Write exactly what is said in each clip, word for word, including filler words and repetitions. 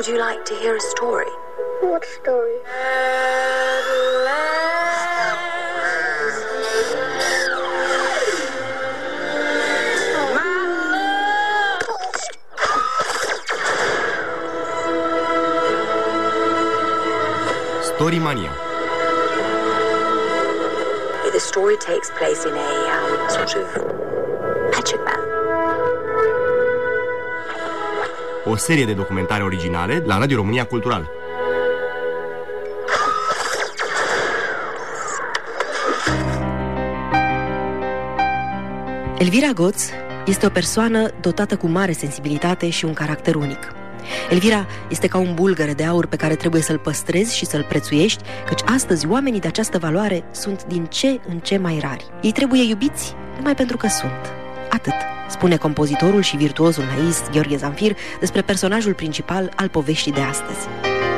Would you like to hear a story? What story? Storymania. The story takes place in a um, sort of magic man. O serie de documentare originale la Radio România Cultural. Elvira Goț este o persoană dotată cu mare sensibilitate și un caracter unic. Elvira este ca un bulgăre de aur pe care trebuie să-l păstrezi și să-l prețuiești, căci astăzi oamenii de această valoare sunt din ce în ce mai rari. Ei trebuie iubiți numai pentru că sunt. Atât, spune compozitorul și virtuozul naist Gheorghe Zanfir despre personajul principal al poveștii de astăzi.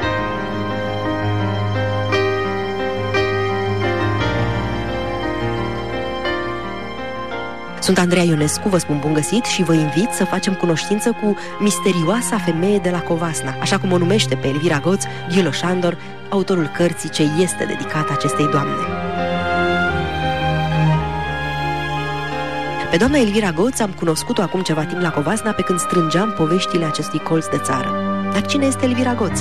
Sunt Andreea Ionescu, vă spun bun găsit și vă invit să facem cunoștință cu misterioasa femeie de la Covasna, așa cum o numește pe Elvira Goț Gyula Sándor, autorul cărții ce este dedicat acestei doamne. Pe doamna Elvira Goț am cunoscut-o acum ceva timp la Covasna pe când strângeam poveștile acestui colț de țară. Dar cine este Elvira Goț?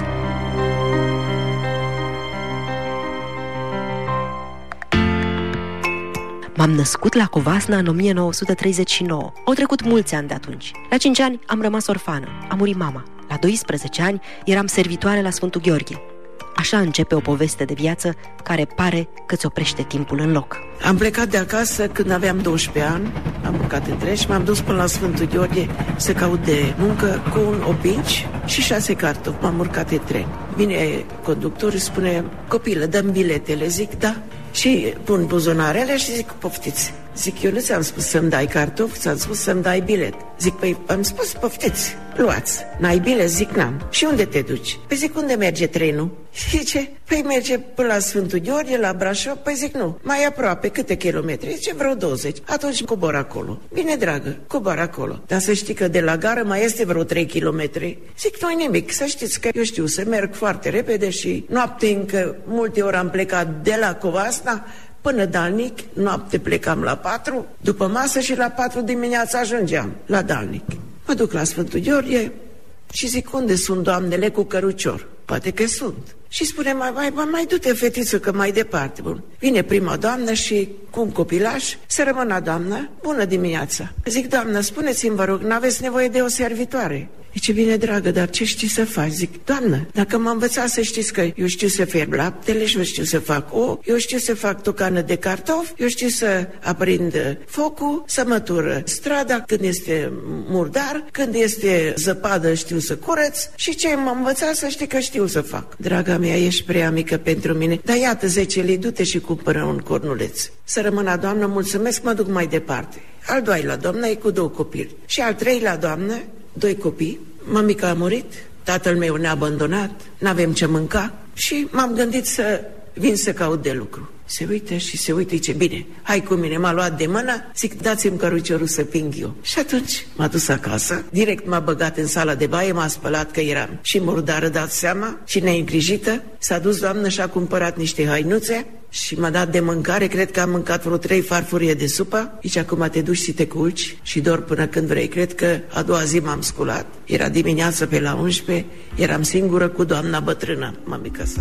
M-am născut la Covasna în o mie nouă sute treizeci și nouă. Au trecut mulți ani de atunci. La cinci ani am rămas orfană. A murit mama. La doisprezece ani eram servitoare la Sfântul Gheorghe. Așa începe o poveste de viață care pare că ți oprește timpul în loc. Am plecat de acasă când aveam doisprezece ani, am urcat în tren și m-am dus până la Sfântul Gheorghe să caut de muncă cu un opinci și șase cartofi. M-am urcat în tren. Vine conductorul, spune: copilă, dăm biletele. Zic da. Și pun buzunarele și zic: poftiți. Zic: eu nu ți-am spus să-mi dai cartofi, ți-am spus să-mi dai bilet. Zic: păi am spus poftiți, luați. N-ai bilet? Zic: n-am. Și unde te duci? Păi zic: unde merge trenul? Zice: păi merge până la Sfântul Gheorghe, la Brașov. Păi zic: nu, mai aproape, câte kilometri? Zice: vreo douăzeci. Atunci cobor acolo. Bine, dragă, cobor acolo. Dar să știi că de la gară mai este vreo trei kilometri. Zic: nu-i nimic, să știți că eu știu să merg foarte repede și noapte încă multe ori am plecat de la Covasna până Dalnic, noapte plecam la patru, după masă și la patru dimineața ajungeam la Dalnic. Mă duc la Sfântul Gheorghe și zic: unde sunt doamnele cu cărucior? Poate că sunt. Și spune: mai, mai, mai, mai du-te, fetiță, că mai departe. Bun. Vine prima doamnă și cu un copilaș, să rămână doamnă: bună dimineața. Zic: doamnă, spuneți-mi, vă rog, n-aveți nevoie de o servitoare? Zice: bine, dragă, dar ce știi să faci? Zic: doamnă, dacă m-am învățat să știți că eu știu să fierb laptele și eu știu să fac o, eu știu să fac tocană de cartofi, eu știu să aprind focul, să mătură strada când este murdar, când este zăpadă știu să curăț și ce m-am învățat să știi că știu să fac. Draga mea, ești prea mică pentru mine, dar iată zece lei, du-te și cumpără un cornuleț. Să rămână, doamnă, mulțumesc, mă duc mai departe. Al doilea doamnă e cu două copii și al treilea doamnă, doi copii. Mămica a murit, tatăl meu ne-a abandonat, n-avem ce mânca și m-am gândit să vin să caut de lucru. Se uită și se uită, zice: bine, hai cu mine. M-a luat de mână, zic: dați-mi căruciorul să ping eu. Și atunci m-a dus acasă, direct m-a băgat în sala de baie, m-a spălat că eram și murdară, dați seama, și neîngrijită. S-a dus doamnă și a cumpărat niște hainuțe și m-a dat de mâncare, cred că am mâncat vreo trei farfurie de supă. Zice: acum te duci și te culci și dormi până când vrei. Cred că a doua zi m-am sculat, era dimineața pe la unsprezece, eram singură cu doamna bătrână, mămica sa.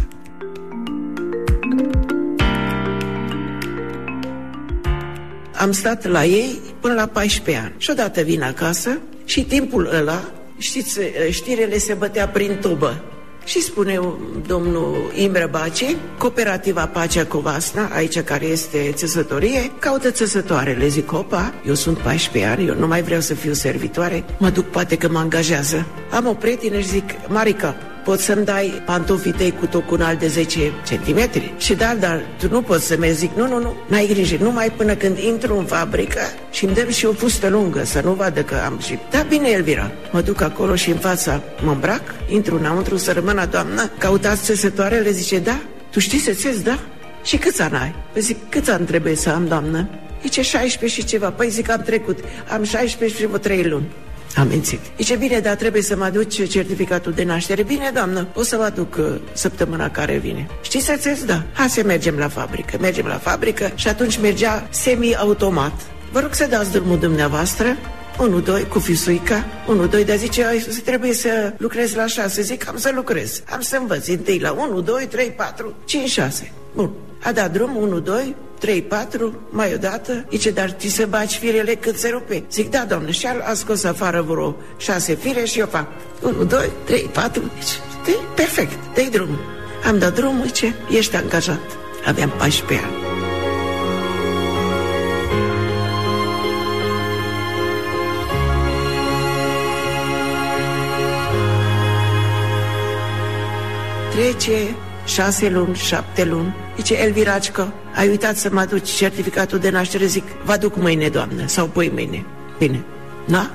Am stat la ei până la paisprezece ani și odată vin acasă și timpul ăla, știți, știrele se bătea prin tubă. Și spune domnul Imre Baci, Cooperativa Pacea Covasna, aici care este țesătorie, caută țesătoarele. Zic: opa, eu sunt paisprezece ani, eu nu mai vreau să fiu servitoare, mă duc, poate că mă angajează. Am o prietenă și zic: Marica, poți să-mi dai pantofii tăi cu tocunal de zece centimetri? Și da, dar tu nu poți să mergi. Zic: nu, nu, nu, n-ai grijă, numai până când intru în fabrică și îmi dăm și o fustă lungă, să nu vadă că am și... Da, bine, Elvira. Mă duc acolo și în fața mă îmbrac, intru înăuntru, să rămână, doamnă, căutați țesătoarele? Zice: da. Tu știi să țesi? Da. Și câți ani ai? Păi zic: câți ani trebuie să am, doamnă? Zice: șaisprezece și ceva. Păi zic: am trecut, am șaisprezece și vreo trei luni. Am mințit. Zice, bine, dar trebuie să mă aduci certificatul de naștere. Bine, doamnă, o să vă aduc uh, săptămâna care vine. Știi să ți da? Hai să mergem la fabrică. Mergem la fabrică și atunci mergea semi-automat. Vă rog să dați drumul dumneavoastră. unu, doi, cu fisuica. unu, doi, dar zice, trebuie să lucrez la șase. Zic, am să lucrez. Am să învăț întâi la unu, doi, trei, patru, cinci, șase. Bun. A dat drum, unu, doi, trei, patru, mai odată. Zice, dar ți să bagi firele cât se rupe. Zic, da, doamne, și a scos afară vreo șase fire și eu fac unu, doi, trei, patru. Zice, perfect, dă-i drumul. Am dat drumul, zice, ești angajat. Aveam paisprezece ani. Trece șase luni, șapte luni. Zice, Elviracico, ai uitat să mă aduci certificatul de naștere? Zic, vă aduc mâine, doamnă, sau poi mâine. Bine, da?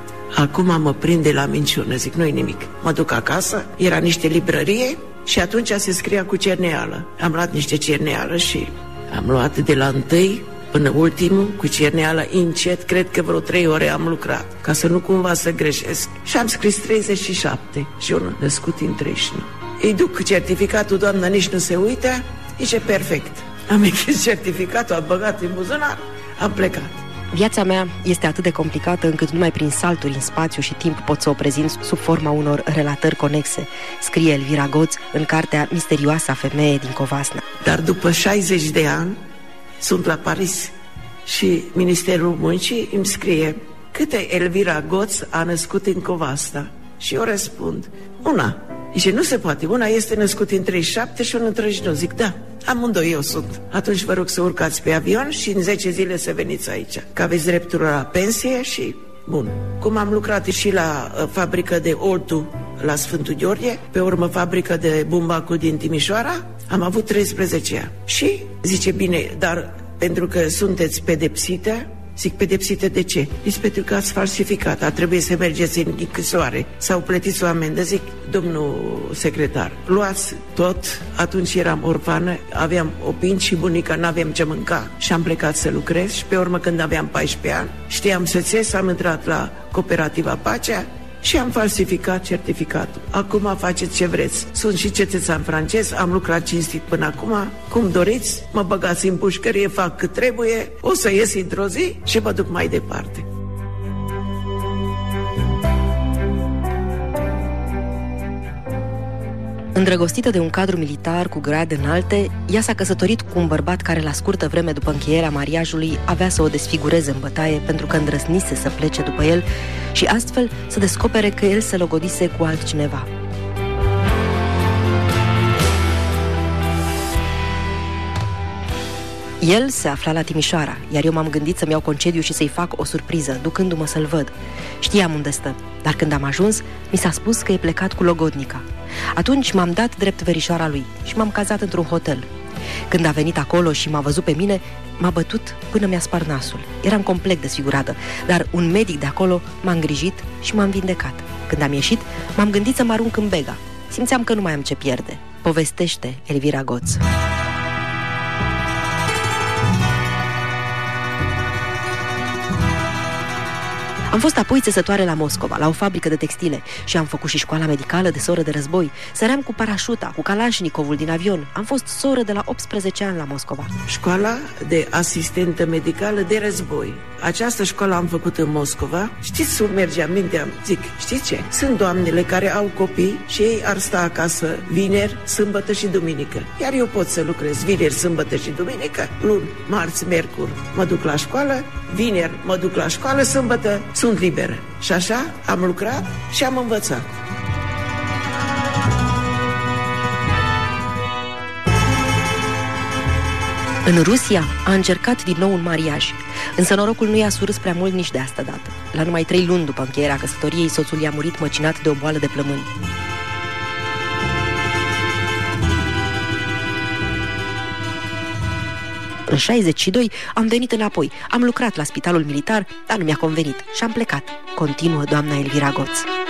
Acum mă prinde la minciună. Zic, nu-i nimic. Mă duc acasă, era niște librărie și atunci se scria cu cerneală. Am luat niște cerneală și am luat de la întâi până ultimul, cu cerneală încet, cred că vreo trei ore am lucrat, ca să nu cumva să greșesc. Și am scris treizeci și șapte și unul născut în treizeci și nouă. Îi duc certificatul, doamna nici nu se uită, zice, perfect. Am închis certificatul, am băgat în buzunar, am plecat. Viața mea este atât de complicată încât numai prin salturi în spațiu și timp pot să o prezint sub forma unor relatări conexe, scrie Elvira Goț în cartea Misterioasa femeie din Covasna. Dar după șaizeci de ani sunt la Paris și Ministerul Muncii îmi scrie, câte Elvira Goț a născut în Covasna? Și eu răspund, una. Zice, nu se poate, una este născut în treizeci și șapte și una în treizeci și nouă. Zic, da, amândoi eu sunt. Atunci vă rog să urcați pe avion și în zece zile să veniți aici, că aveți dreptul la pensie și... Bun. Cum am lucrat și la uh, fabrică de Oltu la Sfântul Gheorghe, pe urmă fabrică de bumbacul din Timișoara, am avut treisprezece ani. Și zice, bine, dar pentru că sunteți pedepsite. Zic, pedepsite de ce? Zic, pentru că ați falsificat, a trebuit să mergeți în închisoare sau plătiți o amendă. Zic, domnul secretar, luați tot. Atunci eram orfană, aveam opinci și bunica, n-aveam ce mânca și am plecat să lucrez. Și pe urmă, când aveam paisprezece ani, știam să țes, am intrat la Cooperativa Pacea și am falsificat certificatul. Acum faceți ce vreți. Sunt și cetățean francez, am lucrat cinstit până acum. Cum doriți, mă băgați în pușcărie, fac cât trebuie, o să ies într-o zi și mă duc mai departe. Îndrăgostită de un cadru militar cu grade înalte, ea s-a căsătorit cu un bărbat care, la scurtă vreme după încheierea mariajului, avea să o desfigureze în bătaie pentru că îndrăznise să plece după el și astfel să descopere că el se logodise cu altcineva. El se afla la Timișoara, iar eu m-am gândit să-mi iau concediu și să-i fac o surpriză, ducându-mă să-l văd. Știam unde stă, dar când am ajuns, mi s-a spus că e plecat cu logodnica. Atunci m-am dat drept verișoara lui și m-am cazat într-un hotel. Când a venit acolo și m-a văzut pe mine, m-a bătut până mi-a spart nasul. Eram complet desfigurată, dar un medic de acolo m-a îngrijit și m-am vindecat. Când am ieșit, m-am gândit să mă arunc în bega. Simțeam că nu mai am ce pierde. Povestește Elvira Goț. Am fost apoi țesătoare la Moscova, la o fabrică de textile și am făcut și școala medicală de soră de război. Săream cu parașuta, cu Kalashnikovul din avion. Am fost soră de la optsprezece ani la Moscova. Școala de asistentă medicală de război. Această școală am făcut în Moscova. Știți, mergeam, minteam, zic, știți ce? Sunt doamnele care au copii și ei ar sta acasă vineri, sâmbătă și duminică. Iar eu pot să lucrez vineri, sâmbătă și duminică, luni, marți, miercuri mă duc la școală, vineri mă duc la școală, sâmbătă sunt liberă. Și așa am lucrat și am învățat. În Rusia a încercat din nou un mariaj, însă norocul nu i-a surâs prea mult nici de asta dată. La numai trei luni după încheierea căsătoriei, soțul i-a murit măcinat de o boală de plămâni. În șaizeci și doi am venit înapoi, am lucrat la spitalul militar, dar nu mi-a convenit și am plecat, continuă doamna Elvira Goț.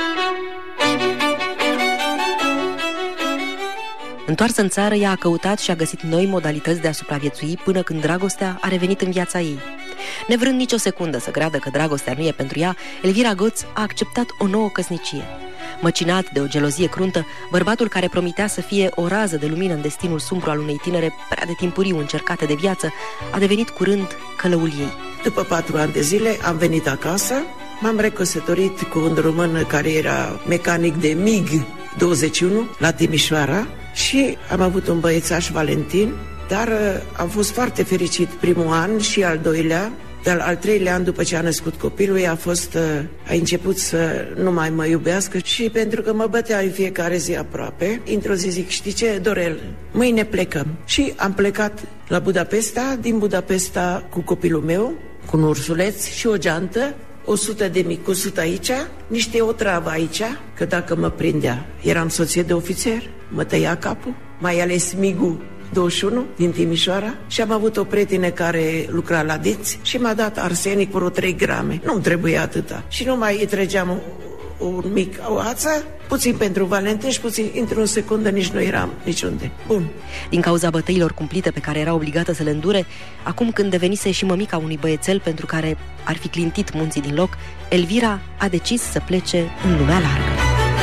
Întoarsă în țară, ea a căutat și a găsit noi modalități de a supraviețui până când dragostea a revenit în viața ei. Nevrând nicio secundă să creadă că dragostea nu e pentru ea, Elvira Goț a acceptat o nouă căsnicie. Măcinat de o gelozie cruntă, bărbatul care promitea să fie o rază de lumină în destinul sumbru al unei tinere prea de timpuriu încercate de viață, a devenit curând călăul ei. După patru ani de zile am venit acasă, m-am recăsătorit cu un român care era mecanic de MiG douăzeci și unu la Timișoara și am avut un băiețaș, Valentin, dar am fost foarte fericit primul an și al doilea. Dar al treilea an după ce a născut copilul, a fost, a început să nu mai mă iubească și pentru că mă bătea în fiecare zi aproape, într-o zi zic, știi ce, Dorel, mâine plecăm. Și am plecat la Budapesta, din Budapesta cu copilul meu, cu un ursuleț și o geantă, o sută de mii, cu sută aici, niște otravă aici, că dacă mă prindea, eram soție de ofițer, mă tăia capul, mai ales migul douăzeci și unu din Timișoara și am avut o prietenă care lucra la dinți și m-a dat arsenic vreo trei grame. Nu-mi trebuie atâta. Și nu mai îi trăgeam un mic o ață, puțin pentru Valentin și puțin, într-o secundă nici nu eram niciunde. Bun. Din cauza bătăilor cumplite pe care era obligată să le îndure, acum când devenise și mămica unui băiețel pentru care ar fi clintit munții din loc, Elvira a decis să plece în lumea largă.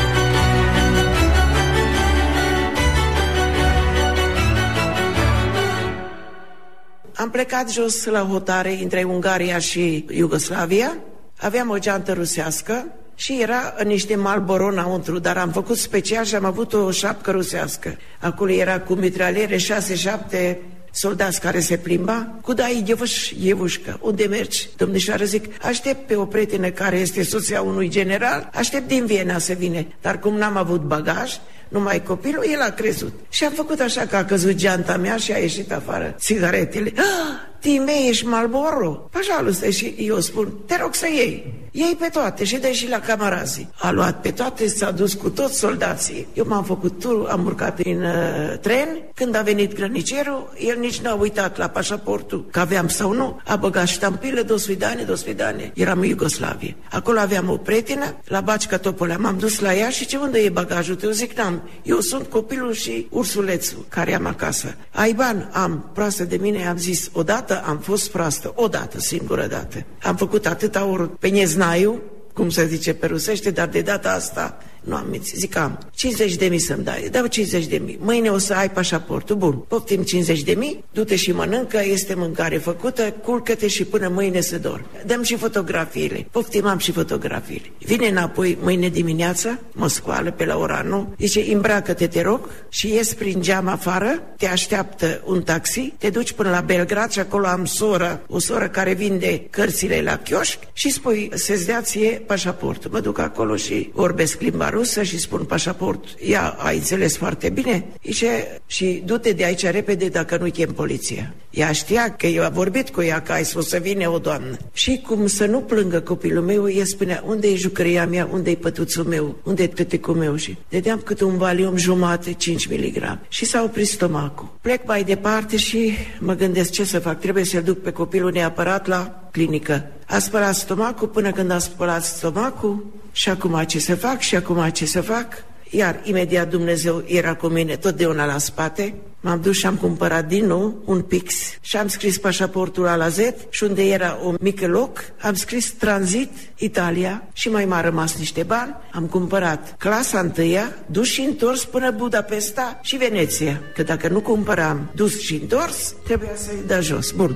Am plecat jos la hotare între Ungaria și Iugoslavia. Aveam o geantă rusească și era niște Marlboro înăuntru, dar am făcut special și am avut o șapcă rusească. Acolo era cu mitraliere șase-șapte soldați care se plimba. Cu da, Ievuș, Ievușcă, unde mergi? Domnișoară, zic, aștept pe o prietenă care este soția unui general, aștept din Viena să vine. Dar cum n-am avut bagaj, numai copilul, el a crezut. Și am făcut așa că a căzut geanta mea și a ieșit afară țigaretele. Ah, Time, ești Marlboro? Așa lui și eu spun, te rog să iei. Iei pe toate și dă și la camarazii. A luat pe toate, s-a dus cu toți soldații. Eu m-am făcut tur, am urcat în uh, tren. Când a venit grănicerul, el nici n-a uitat la pașaportul că aveam sau nu. A băgat ștampile, do svidane, do svidane. Eram în Iugoslavie. Acolo aveam o prietenă, la Bacica Topolea. M-am dus la ea și ce, unde e bagajul tău? Zic, n-am. Eu sunt copilul și ursulețul care am acasă. Ai bani? Am. Proastă de mine, am zis, odată am fost proastă, odată, singură dată. Am făcut atâta ori pe Neznaiu, cum se zice pe rusește, dar de data asta nu am mințit. Zic, am cincizeci de mii să-mi dai, dau cincizeci de mii. Mâine o să ai pașaportul. Bun, poftim cincizeci de mii, du-te și mănâncă, este mâncare făcută, culcă-te și până mâine să dormi. Dăm și fotografiile. Poftim, am și fotografiile. Vine înapoi mâine dimineața, mă scoală pe la ora nouă, zice, îmbracă-te, te rog, și ies prin geam afară, te așteaptă un taxi, te duci până la Belgrad și acolo am soră, o soră care vinde cărțile la chioșc și spui, să-ți dea ție pașaportul. Mă duc acolo și vorbesc limba rusă și spun pașaport. Ea a înțeles foarte bine. Zice, și du-te de aici repede dacă nu chem poliția. Ea știa că eu am vorbit cu ea că ai spus să vine o doamnă. Și cum să nu plângă copilul meu, ea spunea, unde e jucăria mea, unde e pătuțul meu, unde e tăticul meu? Și dădeam câte un valium jumate, cinci miligrame. Și s-a oprit stomacul. Plec mai departe și mă gândesc ce să fac. Trebuie să-l duc pe copilul neapărat la clinică. A spălat stomacul până când a spălat stomacul. Și acum ce să fac, și acum ce să fac? Iar imediat Dumnezeu era cu mine totdeauna la spate. M-am dus și am cumpărat din nou un pix și am scris pașaportul A la Z și unde era o mică loc, am scris tranzit Italia și mai m-a rămas niște bani. Am cumpărat clasa întâia, dus și întors până Budapesta și Veneția. Că dacă nu cumpăram dus și întors, trebuia să-i dea jos. Bun.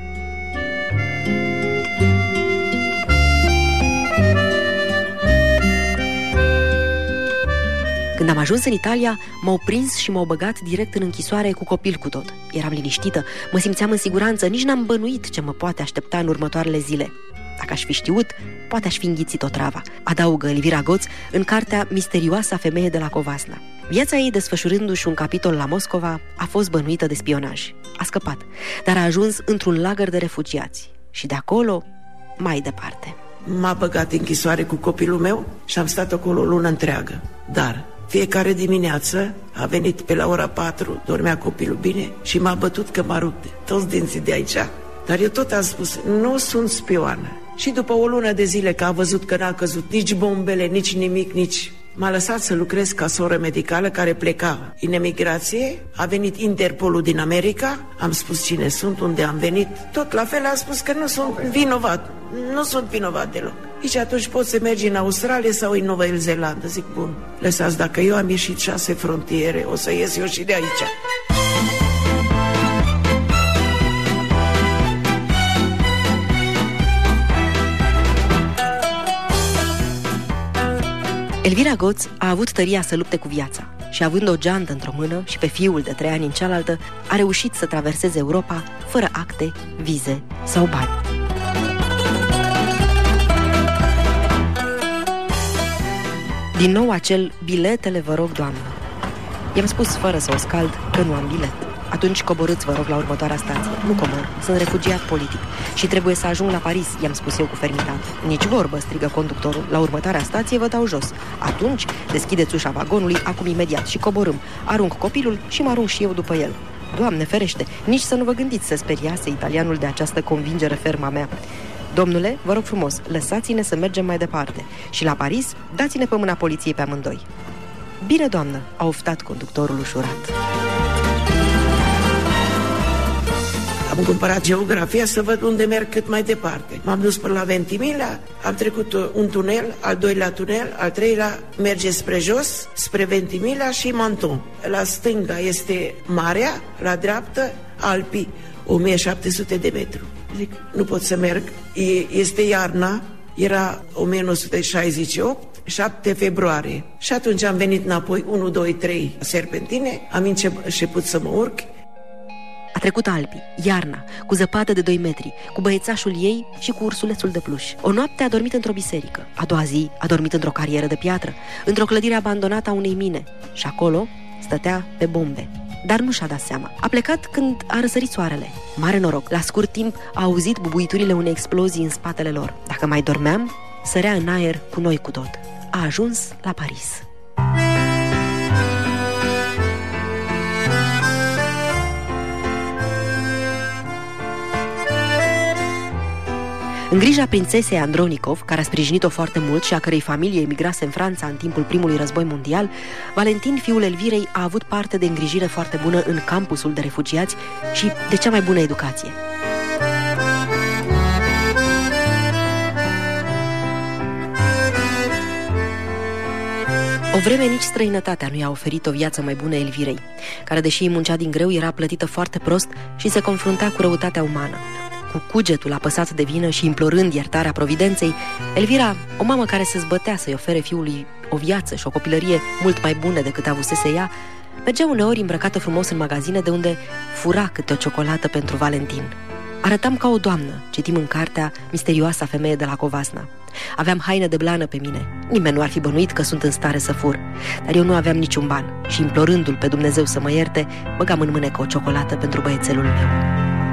Când am ajuns în Italia, m-au prins și m-au băgat direct în închisoare cu copil cu tot. Eram liniștită, mă simțeam în siguranță, nici n-am bănuit ce mă poate aștepta în următoarele zile. Dacă aș fi știut, poate aș fi înghițit o travă, adaugă Elvira Goț în cartea Misterioasa femeie de la Covasna. Viața ei, desfășurându-și un capitol la Moscova, a fost bănuită de spionaj. A scăpat, dar a ajuns într-un lagăr de refugiați. Și de acolo, mai departe. M-a băgat în închisoare cu copilul meu și am stat acolo o lună întreagă. Dar fiecare dimineață a venit pe la ora patru, dormea copilul bine și m-a bătut că m-a rupt toți dinții de aici. Dar eu tot am spus, nu sunt spioană. Și după o lună de zile că a văzut că n-a căzut nici bombele, nici nimic, nici m-a lăsat să lucrez ca soră medicală care pleca în emigrație. A venit Interpolul din America, am spus cine sunt, unde am venit. Tot la fel a spus că nu sunt vinovat, nu sunt vinovat deloc. Și atunci poți să mergi în Australia sau în Noua Zeelandă. Zic, bun, lăsați, dacă eu am ieșit șase frontiere, o să ies eu și de aici. Elvira Goț a avut tăria să lupte cu viața și, având o geantă într-o mână și pe fiul de trei ani în cealaltă, a reușit să traverseze Europa fără acte, vize sau bani. Din nou acel biletele, vă rog, doamnă. I-am spus fără să o scald că nu am bilet. Atunci coborâți, vă rog, la următoarea stație. Nu comor, sunt refugiat politic și trebuie să ajung la Paris, i-am spus eu cu fermitate. Nici vorbă, strigă conductorul. La următoarea stație vă dau jos. Atunci deschideți ușa vagonului, acum imediat, și coborâm. Arunc copilul și mă arunc și eu după el. Doamne ferește, nici să nu vă gândiți, să speriase italianul de această convingere ferma mea. Domnule, vă rog frumos, lăsați-ne să mergem mai departe. Și la Paris, dați-ne pe mâna poliției pe amândoi. Bine, doamnă, a oftat conductorul ușurat. Am cumpărat geografia să văd unde merg cât mai departe. M-am dus până la Ventimiglia, am trecut un tunel, al doilea tunel, al treilea merge spre jos, spre Ventimiglia și Menton. La stânga este marea, la dreapta Alpii, o mie șapte sute de metri. Zic, nu pot să merg, este iarna, era o mie nouă sute șaizeci și opt, șapte februarie. Și atunci am venit înapoi, unu, doi, trei serpentine, am început să mă urc. A trecut Alpii, iarna, cu zăpadă de doi metri, cu băiețașul ei și cu ursulețul de pluș. O noapte a dormit într-o biserică, a doua zi a dormit într-o carieră de piatră, într-o clădire abandonată a unei mine. Și acolo stătea pe bombe. Dar nu și-a dat seama. A plecat când a răsărit soarele. Mare noroc, la scurt timp a auzit bubuiturile unei explozii în spatele lor. Dacă mai dormeam, sărea în aer cu noi cu tot. A ajuns la Paris. În grija prințesei Andronikov, care a sprijinit-o foarte mult și a cărei familie emigrase în Franța în timpul primului război mondial, Valentin, fiul Elvirei, a avut parte de îngrijire foarte bună în campusul de refugiați și de cea mai bună educație. O vreme nici străinătatea nu i-a oferit o viață mai bună Elvirei, care, deși îi muncea din greu, era plătită foarte prost și se confrunta cu răutatea umană. Cu cugetul apăsat de vină și implorând iertarea providenței, Elvira, o mamă care se zbătea să-i ofere fiului o viață și o copilărie mult mai bună decât avusese ea, mergea uneori îmbrăcată frumos în magazine, de unde fura câte o ciocolată pentru Valentin. Arătam ca o doamnă, citim în cartea Misterioasa femeie de la Covasna. Aveam haină de blană pe mine. Nimeni nu ar fi bănuit că sunt în stare să fur. Dar eu nu aveam niciun ban și, implorându-l pe Dumnezeu să mă ierte, băgam în mânecă o ciocolată pentru băiețelul meu.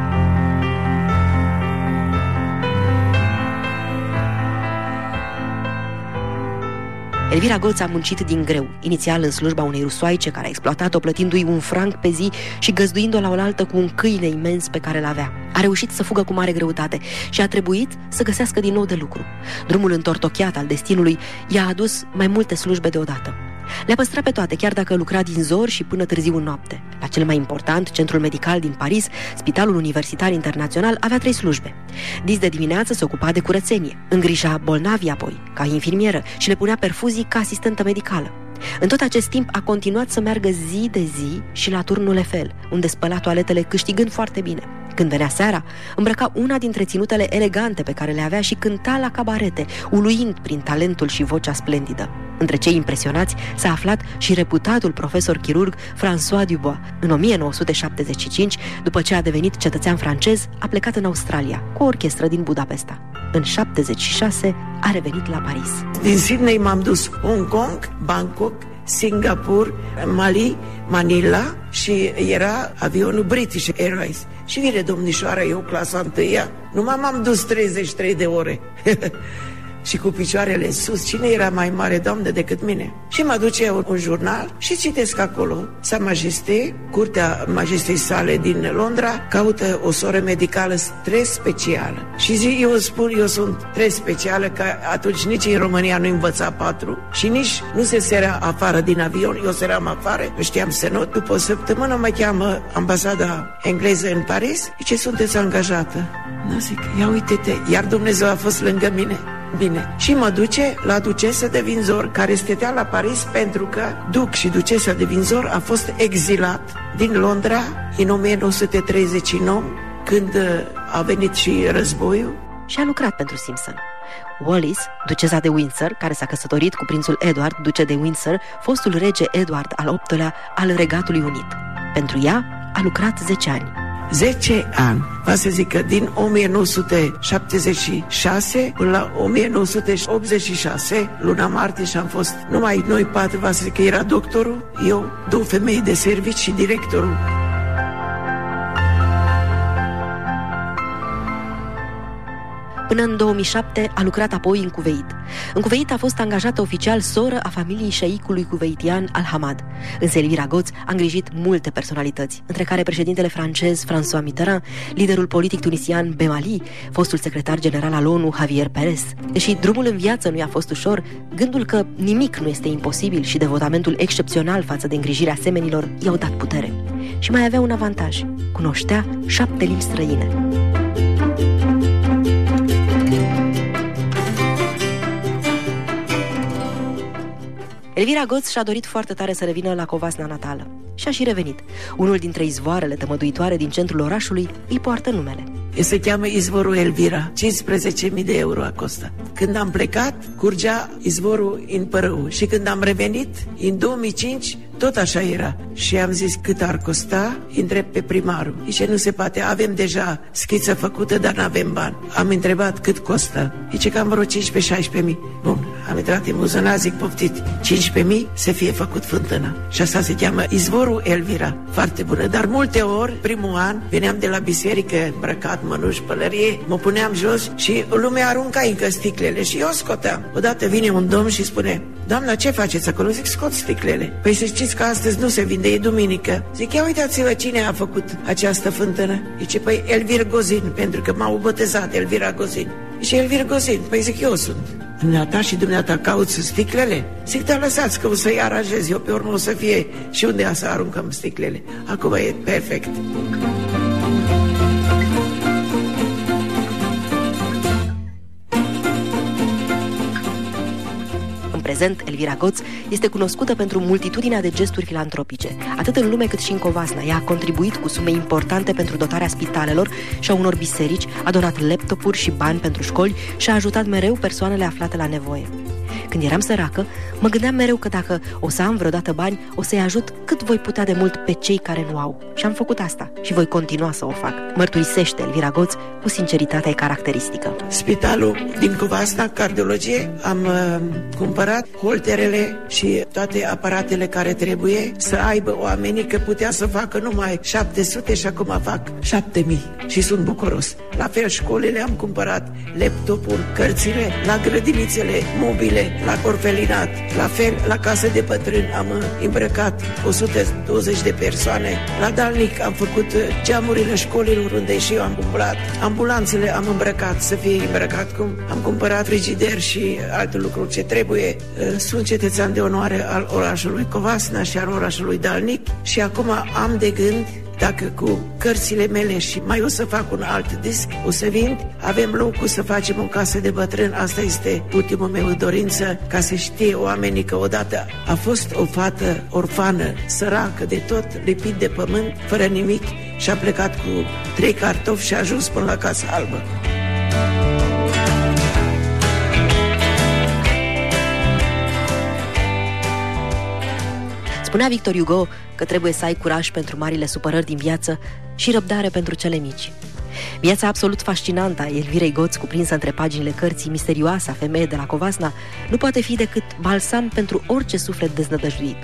Elvira Goț a muncit din greu, inițial în slujba unei rusoaice care a exploatat-o plătindu-i un franc pe zi și găzduind-o la oaltă cu un câine imens pe care l-avea. A reușit să fugă cu mare greutate și a trebuit să găsească din nou de lucru. Drumul întortocheat al destinului i-a adus mai multe slujbe deodată. Le-a păstrat pe toate, chiar dacă lucra din zor și până târziu în noapte. La cel mai important, centrul medical din Paris, Spitalul Universitar Internațional, avea trei slujbe. Dis de dimineață se ocupa de curățenie, îngrija bolnavii apoi, ca infirmieră, și le punea perfuzii ca asistentă medicală. În tot acest timp a continuat să meargă zi de zi și la turnul Eiffel, unde spăla toaletele câștigând foarte bine. Când venea seara, îmbrăca una dintre ținutele elegante pe care le avea și cânta la cabarete, uluind prin talentul și vocea splendidă. Între cei impresionați s-a aflat și reputatul profesor chirurg François Dubois. În o mie nouă sute șaptezeci și cinci, după ce a devenit cetățean francez, a plecat în Australia cu o orchestră din Budapesta. În șaptezeci și șase a revenit la Paris. Din Sydney m-am dus Hong Kong, Bangkok, Singapore, Mali, Manila și era avionul British Airways. Și vine domnișoara, eu clasa întâia, numai m-am dus treizeci și trei de ore. și cu picioarele sus. Cine era mai mare, Doamne, decât mine? Și mă duce un, un jurnal și citesc acolo: Sa Majesté, Curtea Majestei sale din Londra, caută o soră medicală stres specială. Și zi, eu spun, eu sunt stres specială, că atunci nici în România nu învăța patru și nici nu se serea afară din avion. Eu seram afară, știam să not. După o săptămână mă cheamă ambasada engleză în Paris. Zice: sunteți angajată? Nu, zic, ia uite-te, iar Dumnezeu a fost lângă mine. Bine. Și mă duce la ducesa de Windsor, care stătea la Paris pentru că duc și ducesa de Windsor a fost exilat din Londra în o mie nouă sute treizeci și nouă, când a venit și războiul. Și a lucrat pentru Simpson. Wallis, ducesa de Windsor, care s-a căsătorit cu prințul Edward, duce de Windsor, fostul rege Edward al optulea al Regatului Unit. Pentru ea a lucrat zece ani. zece ani. Va să zic că din o mie nouă sute șaptezeci și șase până la o mie nouă sute optzeci și șase, luna martie, și am fost numai noi patru. Va să zic că era doctorul, eu, două femei de servici și directorul. Până în două mii șapte a lucrat apoi în Cuveit. În Cuveit a fost angajată oficial soră a familiei șeicului cuveitian Al-Hamad. Însă Elvira Goț a îngrijit multe personalități, între care președintele francez François Mitterrand, liderul politic tunisian Ben Ali, fostul secretar general al ONU Javier Pérez. Deși drumul în viață nu i-a fost ușor, gândul că nimic nu este imposibil și devotamentul excepțional față de îngrijirea semenilor i-au dat putere. Și mai avea un avantaj: cunoștea șapte limbi străine. Elvira Goț și-a dorit foarte tare să revină la Covasna natală. Și a și revenit. Unul dintre izvoarele tămăduitoare din centrul orașului îi poartă numele. Se cheamă izvorul Elvira. cincisprezece mii de euro a costat. Când am plecat, curgea izvorul în Părău. Și când am revenit, în două mii cinci, tot așa era. Și am zis: cât ar costa? Întreb pe primarul. Zice: nu se poate, avem deja schiță făcută, dar n-avem bani. Am întrebat cât costă. Zice că am vreo cincisprezece șaisprezece mii. Bun, am intrat în buzunar, zic: poftit, cincisprezece mii să fie făcut fântâna. Și asta se cheamă izvorul Elvira. Foarte bună. Dar multe ori, primul an, veneam de la biserică îmbrăcat, mănuși, pălărie, mă puneam jos și lumea arunca încă sticlele și eu scoteam. Odată vine un domn și spune: doamna, ce faceți acolo? Zic: scot sticlele. Păi să știți că astăzi nu se vinde, e duminică. Zic: ia uitați-vă cine a făcut această fântână. Zice: păi Elvira Gozin, pentru că m-au botezat Elvira Gozin. Zice: Elvira Gozin. Păi zic: eu sunt. Dumneata și dumneata cauți sticlele? Zic: da, lăsați că o să-i aranjez eu, pe urmă o să fie și unde să aruncăm sticlele. Acum e perfect. În prezent, Elvira Goț este cunoscută pentru multitudinea de gesturi filantropice. Atât în lume cât și în Covasna, ea a contribuit cu sume importante pentru dotarea spitalelor și a unor biserici, a donat laptopuri și bani pentru școli și a ajutat mereu persoanele aflate la nevoie. Când eram săracă, mă gândeam mereu că dacă o să am vreodată bani, o să-i ajut cât voi putea de mult pe cei care nu au. Și am făcut asta și voi continua să o fac. Mărturisește Elvira Goț cu sinceritatea caracteristică. Spitalul din Covasna, cardiologie, am uh, cumpărat holterele și toate aparatele care trebuie să aibă oamenii, că putea să facă numai șapte sute și acum fac șapte mii și sunt bucuros. La fel, școlile am cumpărat laptopuri, cărțile, la grădinițele mobile, la orfelinat. La fel, la casă de bătrâni am îmbrăcat o sută douăzeci de persoane. La Dalnic am făcut geamurile școlilor unde și eu am umblat. Ambulanțele am îmbrăcat să fie îmbrăcat cum am cumpărat frigider și alte lucruri ce trebuie. Sunt cetățean de onoare al orașului Covasna și al orașului Dalnic și acum am de gând, dacă cu cărțile mele și mai o să fac un alt disc, o să vin, avem locul să facem o casă de bătrân. Asta este ultimul meu dorință, ca să știe oamenii că odată a fost o fată orfană, săracă de tot, lipit de pământ, fără nimic, și a plecat cu trei cartofi și a ajuns până la Casa Albă. Spunea Victor Hugo că trebuie să ai curaj pentru marile supărări din viață și răbdare pentru cele mici. Viața absolut fascinantă a Elvirei Goț, cuprinsă între paginile cărții Misterioasa femeie de la Covasna, nu poate fi decât balsam pentru orice suflet deznădăjduit.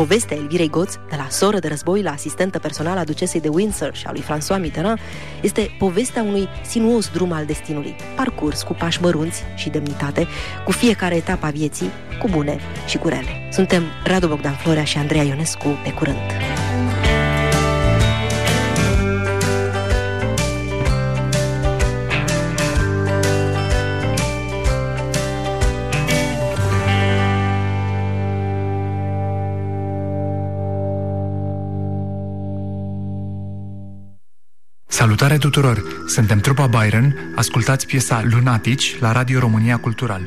Povestea Elvirei Goț, de la soră de război la asistentă personală a ducesei de Windsor și a lui François Mitterrand, este povestea unui sinuos drum al destinului, parcurs cu pași mărunți și demnitate, cu fiecare etapă a vieții, cu bune și cu rele. Suntem Radu Bogdan Florea și Andreea Ionescu, pe curând! Salutare tuturor! Suntem trupa Byron, ascultați piesa Lunatici la Radio România Cultural.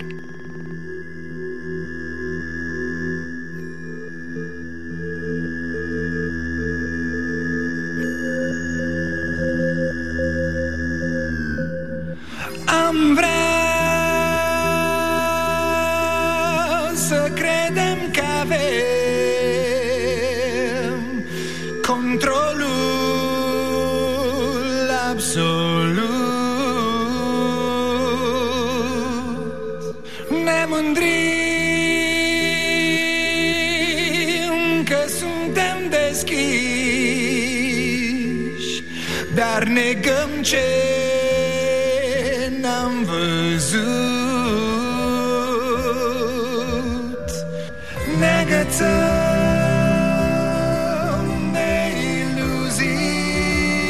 Am vrea să credem că avem controlul absolut. Ne mândrim că suntem deschiși, dar negăm ce n-am văzut. Ne agățăm de iluzii,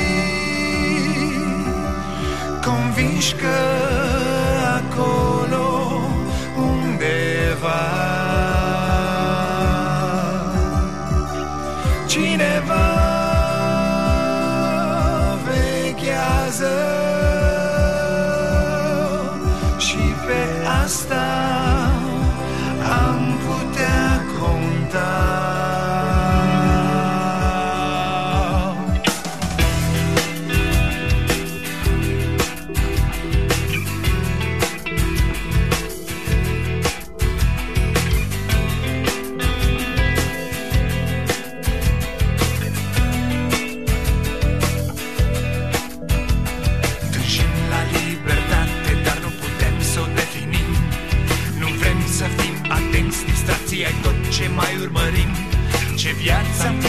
convinși că acolo undeva cineva veghează și pe asta am putea conta. Ce mai urmărim, ce viață am